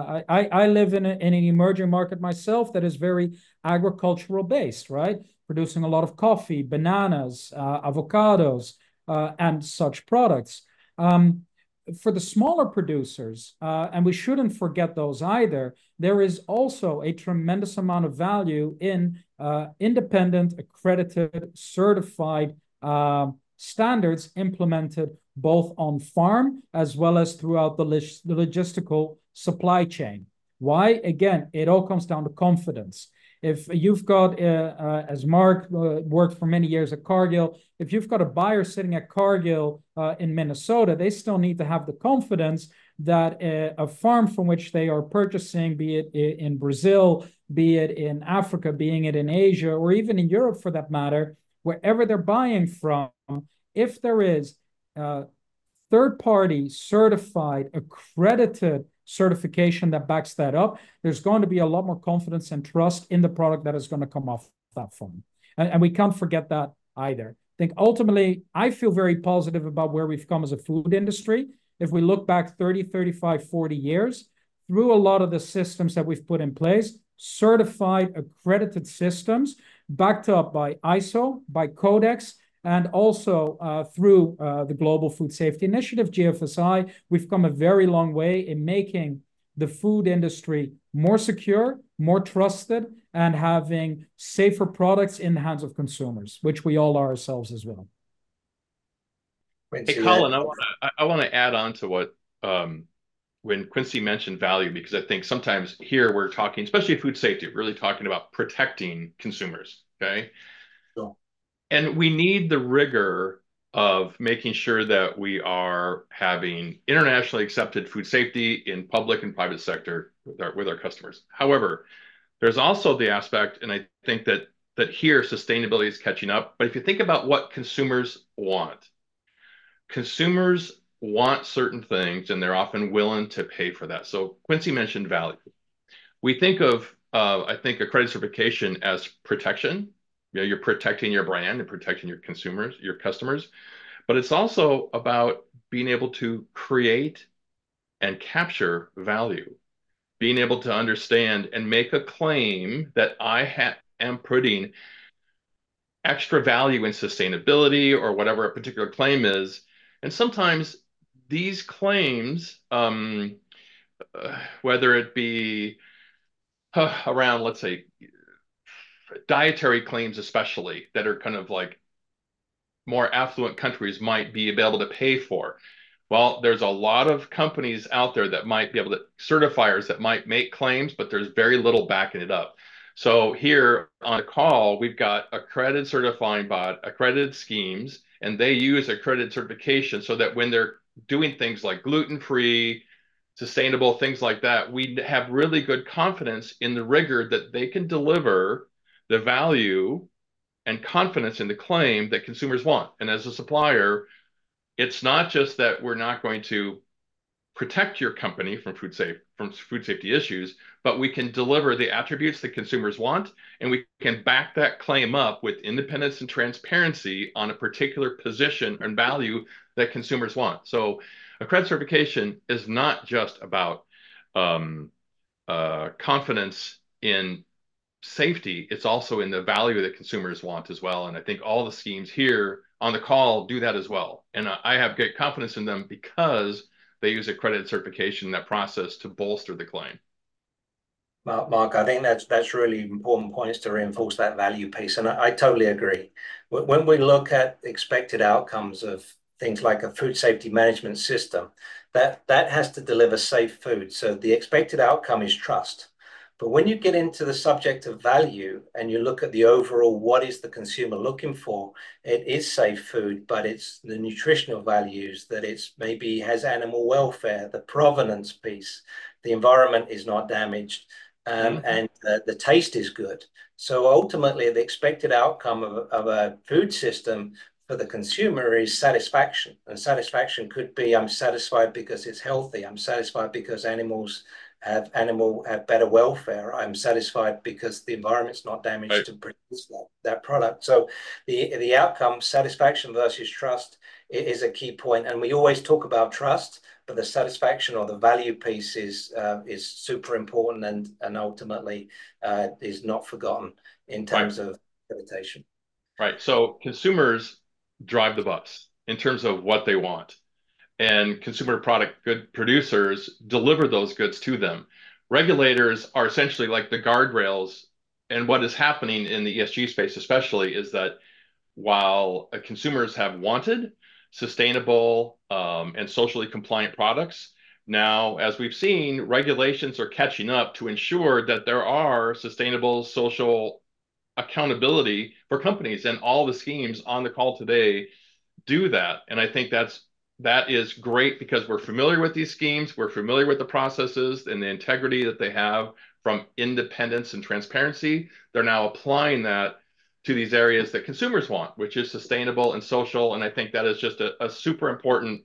I live in an emerging market myself that is very agricultural based, right? Producing a lot of coffee, bananas, avocados, and such products. For the smaller producers, and we shouldn't forget those either, there is also a tremendous amount of value in independent, accredited, certified standards implemented both on farm as well as throughout the logistical supply chain. Why? Again, it all comes down to confidence. If you've got, as Mark worked for many years at Cargill, if you've got a buyer sitting at Cargill in Minnesota, they still need to have the confidence that a farm from which they are purchasing, be it in Brazil, be it in Africa, being it in Asia, or even in Europe for that matter, wherever they're buying from, if there is third-party certified, accredited certification that backs that up, there's going to be a lot more confidence and trust in the product that is going to come off that farm. And we can't forget that either. I think ultimately, I feel very positive about where we've come as a food industry. If we look back 30, 35, 40 years, through a lot of the systems that we've put in place, certified, accredited systems, backed up by ISO, by Codex, and also through the Global Food Safety Initiative, GFSI, we've come a very long way in making the food industry more secure, more trusted, and having safer products in the hands of consumers, which we all are ourselves as well. Hey, Colin, I want to add on to what when Quincy mentioned value, because I think sometimes here we're talking, especially food safety, really talking about protecting consumers, okay? Sure. And we need the rigor of making sure that we are having internationally accepted food safety in public and private sector with our customers. However, there's also the aspect, and I think that here sustainability is catching up. But if you think about what consumers want certain things, and they're often willing to pay for that. So Quincy mentioned value. We think of, I think, a credit certification as protection. You're protecting your brand and protecting your consumers, your customers. But it's also about being able to create and capture value, being able to understand and make a claim that I am putting extra value in sustainability or whatever a particular claim is. And sometimes these claims, whether it be around, let's say, dietary claims, especially that are kind of like more affluent countries might be able to pay for. Well, there's a lot of companies out there that might be able to, certifiers that might make claims, but there's very little backing it up. So here on the call, we've got accredited certifying accredited schemes, and they use accredited certification so that when they're doing things like gluten-free, sustainable, things like that, we have really good confidence in the rigor that they can deliver the value and confidence in the claim that consumers want. And as a supplier, it's not just that we're not going to protect your company from food safety issues, but we can deliver the attributes that consumers want, and we can back that claim up with independence and transparency on a particular position and value that consumers want. So accredited certification is not just about confidence in safety, it's also in the value that consumers want as well. And I think all the schemes here on the call do that as well. And I have great confidence in them because they use accredited certification in that process to bolster the claim. Mark, I think that's really important points to reinforce that value piece. And I totally agree. When we look at expected outcomes of things like a food safety management system, that has to deliver safe food. So the expected outcome is trust. But when you get into the subject of value and you look at the overall, what is the consumer looking for? It is safe food, but it's the nutritional values, that it's maybe has animal welfare, the provenance piece, the environment is not damaged, and the taste is good. So ultimately, the expected outcome of a food system for the consumer is satisfaction. And satisfaction could be, I'm satisfied because it's healthy. I'm satisfied because animals have better welfare. I'm satisfied because the environment's not damaged to produce that product. So the outcome, satisfaction versus trust, is a key point. And we always talk about trust, but the satisfaction or the value piece is super important and ultimately is not forgotten in terms of accreditation. Right. So consumers drive the bus in terms of what they want, and consumer product good producers deliver those goods to them. Regulators are essentially like the guardrails, and what is happening in the ESG space especially is that while consumers have wanted sustainable and socially compliant products, now, as we've seen, regulations are catching up to ensure that there are sustainable social accountability for companies, and all the schemes on the call today do that. And I think that is great because we're familiar with these schemes, we're familiar with the processes and the integrity that they have from independence and transparency. They're now applying that to these areas that consumers want, which is sustainable and social. And I think that is just a super important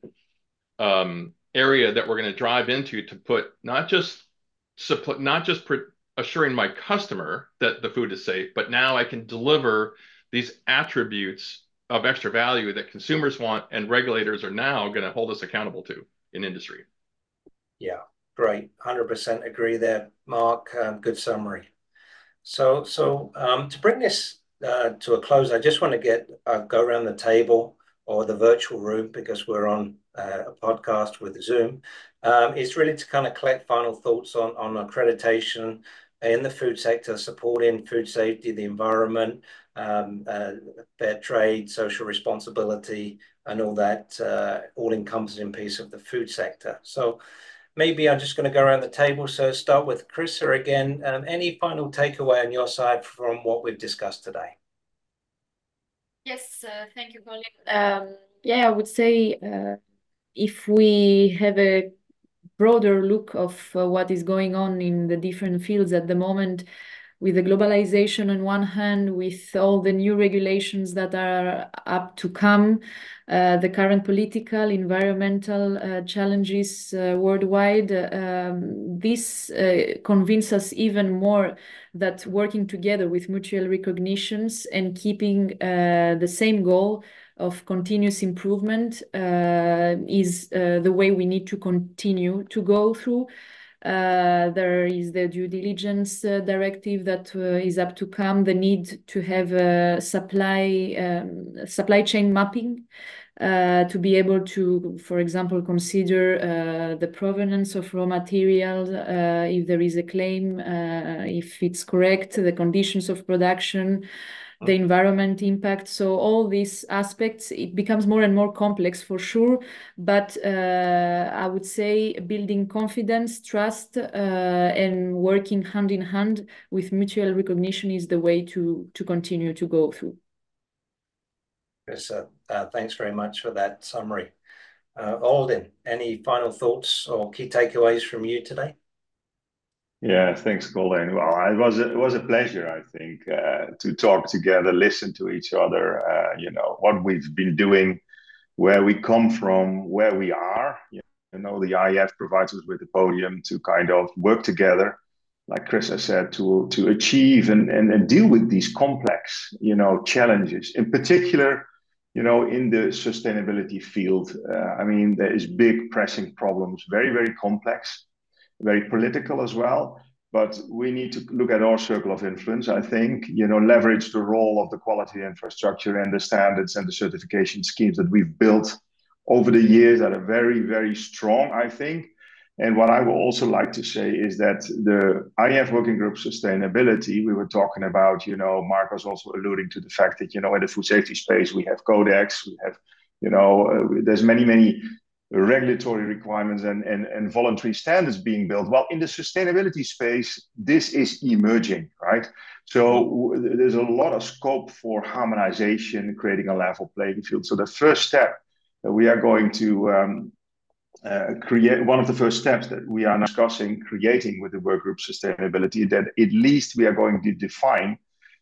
area that we're going to drive into to put not just assuring my customer that the food is safe, but now I can deliver these attributes of extra value that consumers want, and regulators are now going to hold us accountable to in industry. Yeah, great. 100% agree there, Mark. Good summary. So to bring this to a close, I just want to go around the table or the virtual room, because we're on a podcast with Zoom. It's really to kind of collect final thoughts on accreditation in the food sector, supporting food safety, the environment, fair trade, social responsibility, and all that all-encompassing piece of the food sector. So maybe I'm just going to go around the table. So start with Carissa again. Any final takeaway on your side from what we've discussed today? Yes, thank you, Colin. Yeah, I would say if we have a broader look of what is going on in the different fields at the moment, with the globalization on one hand, with all the new regulations that are up to come, the current political, environmental challenges worldwide, this convinces us even more that working together with mutual recognitions and keeping the same goal of continuous improvement is the way we need to continue to go through. There is the due diligence directive that is up to come, the need to have a supply chain mapping to be able to, for example, consider the provenance of raw materials, if there is a claim, if it's correct, the conditions of production, the environment impact. So all these aspects, it becomes more and more complex for sure. But I would say building confidence, trust, and working hand in hand with mutual recognition is the way to continue to go through. Yes, thanks very much for that summary. Alden, any final thoughts or key takeaways from you today? Yeah, thanks, Colin. Well, it was a pleasure, I think, to talk together, listen to each other. What we've been doing, where we come from, where we are. The IEF provides us with a podium to kind of work together, like Chris has said, to achieve and deal with these complex, challenges. In particular, in the sustainability field, there is big pressing problems, very, very complex, very political as well. But we need to look at our circle of influence, I think, leverage the role of the quality infrastructure and the standards and the certification schemes that we've built over the years that are very, very strong, I think. And what I would also like to say is that the IEF Working Group Sustainability, we were talking about, Mark was also alluding to the fact that, in the food safety space, we have Codex, we have, there's many regulatory requirements and voluntary standards being built. Well, in the sustainability space, this is emerging, right? So there's a lot of scope for harmonization, creating a level playing field. So the first step that we are going to create, one of the first steps that we are now discussing creating with the work group sustainability, that at least we are going to define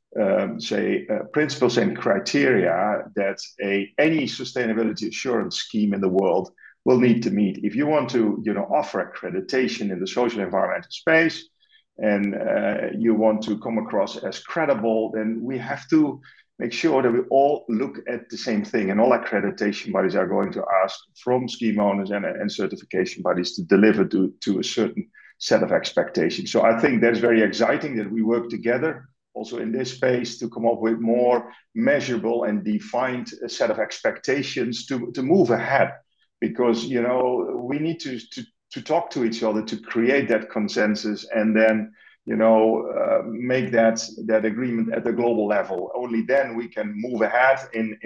principles and criteria that any sustainability assurance scheme in the world will need to meet. If you want to offer accreditation in the social environmental space and you want to come across as credible, then we have to make sure that we all look at the same thing, and all accreditation bodies are going to ask from scheme owners and certification bodies to deliver to a certain set of expectations. So I think that's very exciting that we work together also in this space to come up with more measurable and defined set of expectations to move ahead, because we need to talk to each other to create that consensus and then make that agreement at the global level. Only then we can move ahead in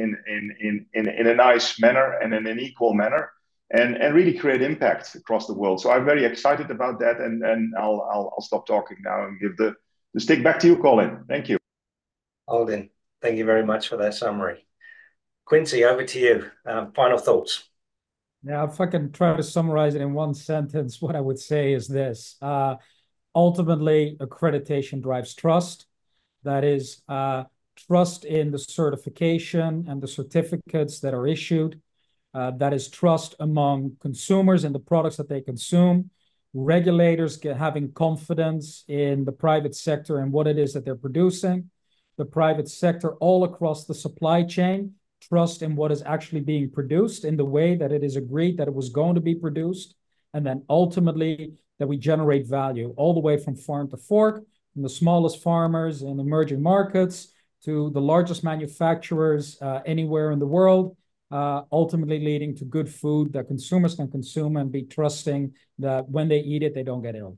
a nice manner and in an equal manner and really create impact across the world. So I'm very excited about that, and I'll stop talking now and give the stick back to you, Colin. Thank you. Alden, thank you very much for that summary. Quincy, over to you. Final thoughts. Yeah, if I can try to summarize it in one sentence, what I would say is this. Ultimately, accreditation drives trust. That is trust in the certification and the certificates that are issued. That is trust among consumers and the products that they consume. Regulators having confidence in the private sector and what it is that they're producing. The private sector all across the supply chain, trust in what is actually being produced in the way that it is agreed that it was going to be produced. And then ultimately, that we generate value all the way from farm to fork, from the smallest farmers in emerging markets to the largest manufacturers anywhere in the world, ultimately leading to good food that consumers can consume and be trusting that when they eat it, they don't get ill.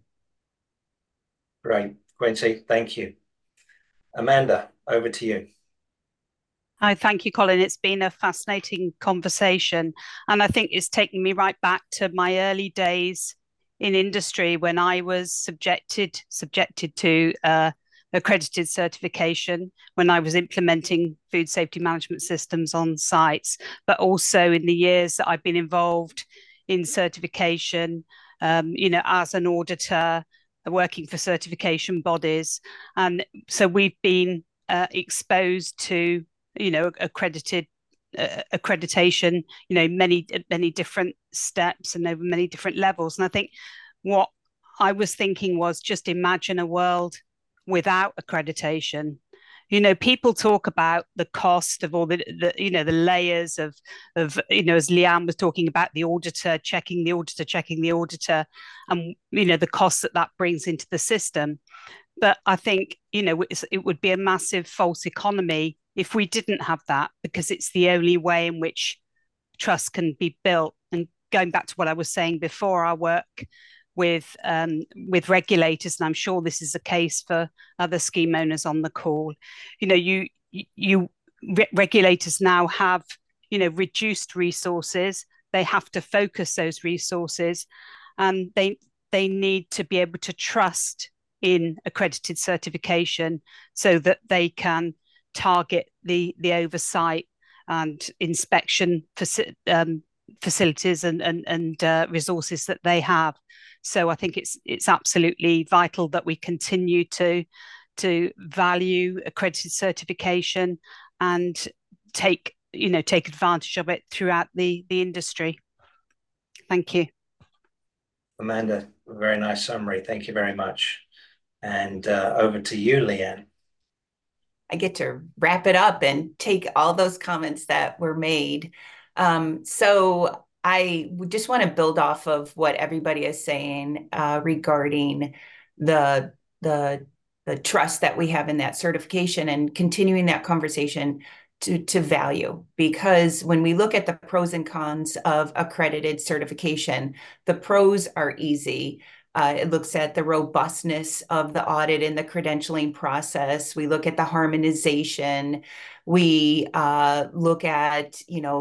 Great. Quincy, thank you. Amanda, over to you. Hi, thank you, Colin. It's been a fascinating conversation. And I think it's taken me right back to my early days in industry when I was subjected to accredited certification when I was implementing food safety management systems on sites, but also in the years that I've been involved in certification, as an auditor, working for certification bodies. And so we've been exposed to, accreditation, many different steps and over many different levels. And I think what I was thinking was, just imagine a world without accreditation. People talk about the cost of all the layers of, as Leanne was talking about, the auditor checking the auditor, and, the cost that brings into the system. But I think, it would be a massive false economy if we didn't have that, because it's the only way in which trust can be built. And going back to what I was saying before, our work with regulators, and I'm sure this is the case for other scheme owners on the call. Regulators now have reduced resources. They have to focus those resources, and they need to be able to trust in accredited certification so that they can target the oversight and inspection facilities and resources that they have. So I think it's absolutely vital that we continue to value accredited certification and take advantage of it throughout the industry. Thank you. Amanda, a very nice summary. Thank you very much. And over to you, Leanne. I get to wrap it up and take all those comments that were made. So I just want to build off of what everybody is saying regarding the trust that we have in that certification, and continuing that conversation to value. Because when we look at the pros and cons of accredited certification, the pros are easy. It looks at the robustness of the audit and the credentialing process. We look at the harmonization. We look at,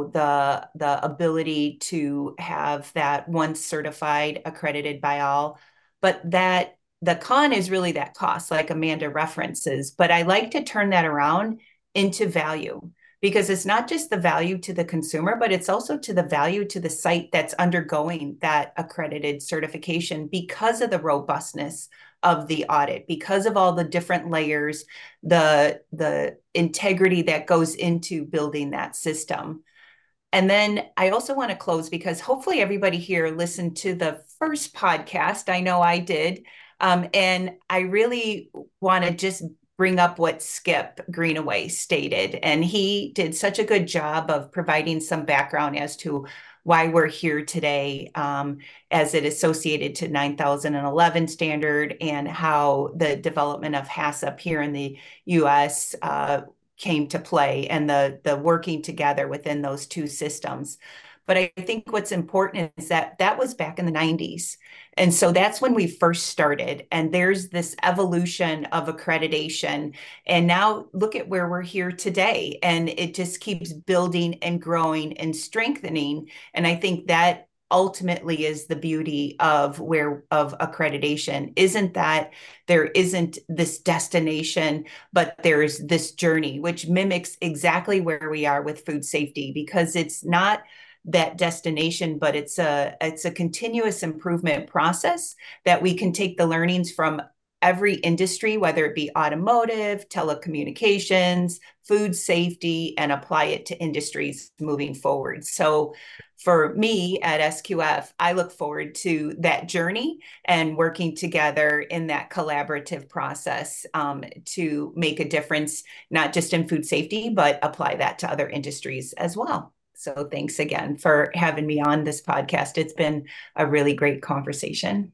the ability to have that once certified, accredited by all. But that the con is really that cost, like Amanda references. But I like to turn that around into value, because it's not just the value to the consumer, but it's also to the value to the site that's undergoing that accredited certification, because of the robustness of the audit, because of all the different layers, the integrity that goes into building that system. And then I also want to close, because hopefully everybody here listened to the first podcast. I know I did. And I really want to just bring up what Skip Greenaway stated. And he did such a good job of providing some background as to why we're here today, as it associated to 9011 standard, and how the development of HACCP here in the US came to play, and the working together within those two systems. But I think what's important is that was back in the 90s. And so that's when we first started. And there's this evolution of accreditation. And now look at where we're here today. And it just keeps building and growing and strengthening. And I think that ultimately is the beauty of accreditation, isn't that there isn't this destination, but there's this journey, which mimics exactly where we are with food safety, because it's not that destination, but it's a continuous improvement process that we can take the learnings from every industry, whether it be automotive, telecommunications, food safety, and apply it to industries moving forward. So for me at SQF, I look forward to that journey and working together in that collaborative process to make a difference, not just in food safety, but apply that to other industries as well. So thanks again for having me on this podcast. It's been a really great conversation.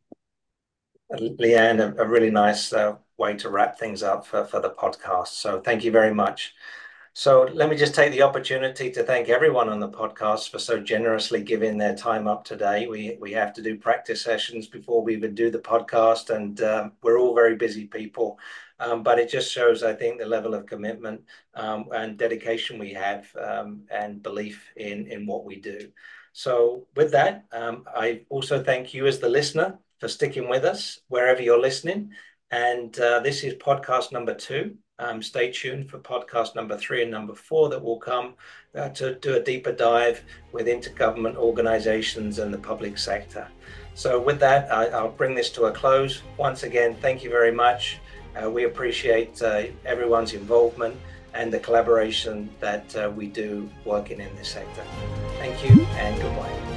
Leanne, a really nice way to wrap things up for the podcast. So thank you very much. So let me just take the opportunity to thank everyone on the podcast for so generously giving their time up today. We have to do practice sessions before we even do the podcast, and we're all very busy people. But it just shows, I think, the level of commitment and dedication we have, and belief in what we do. So with that, I also thank you as the listener for sticking with us wherever you're listening. And this is podcast number 2. Stay tuned for podcast number 3 and number 4 that will come to do a deeper dive with intergovernment organizations and the public sector. So with that, I'll bring this to a close. Once again, thank you very much. We appreciate everyone's involvement and the collaboration that we do working in this sector. Thank you and goodbye.